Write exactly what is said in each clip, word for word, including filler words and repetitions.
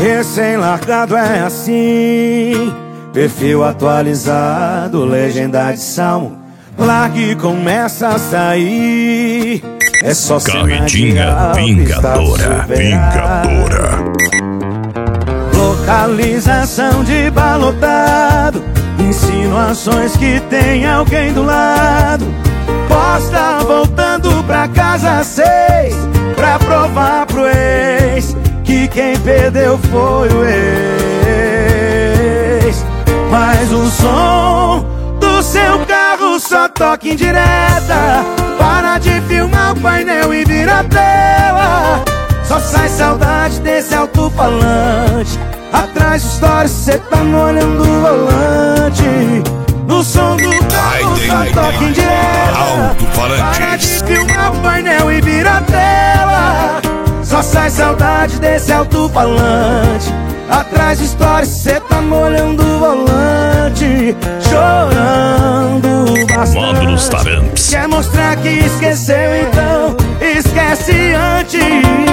Recém-largado é assim, perfil atualizado, legenda de salmo. Largue e começa a sair. É só Carretinha vingadora, vingadora. Localização de balotado, insinuações que tem alguém do lado. Posta voltando pra casa às seis, pra provar pro ex que quem perdeu foi o ex. Mas o som do seu carro só toca em direta. Para de filmar o painel e vira a tela. Só sai saudade desse alto-falante. Atrás de stories cê tá molhando o volante. No som do carro só toca em direta. Para de filmar o painel e vira a tela. Só sai saudade desse alto-falante. Atrás de stories cê tá molhando o volante. Chorando bastante. Quer mostrar que esqueceu, então esquece antes.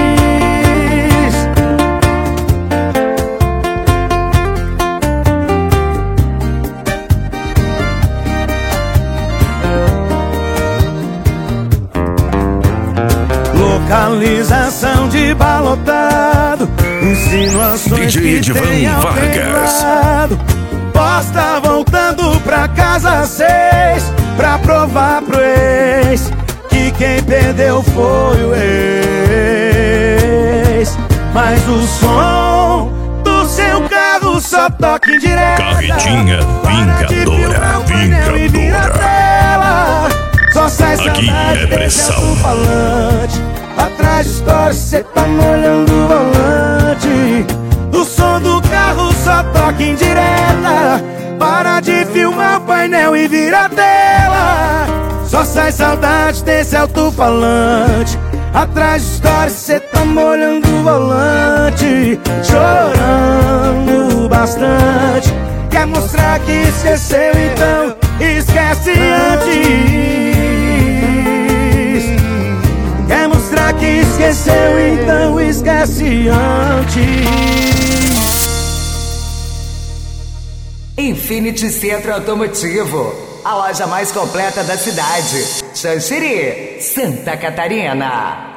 Localização de balotado, insinuações D J que tem alguém do lado. Posta voltando pra casa às seis, pra provar pro ex que quem perdeu foi o ex. Mas o som do seu carro só toca em direta. Carretinha vingadora, vingadora. Só sai aqui é pressão. Falante. Atrás de stories cê tá molhando o volante. O som do carro só toca em direta. Para de filmar o painel e vira a tela. Só sai saudade desse alto-falante. Atrás de stories cê tá molhando o volante. Chorando bastante. Quer mostrar que esqueceu, então esquece antes. Quer mostrar que esqueceu, então esquece antes. Infinity Centro Automotivo, a loja mais completa da cidade. Xanxerê, Santa Catarina.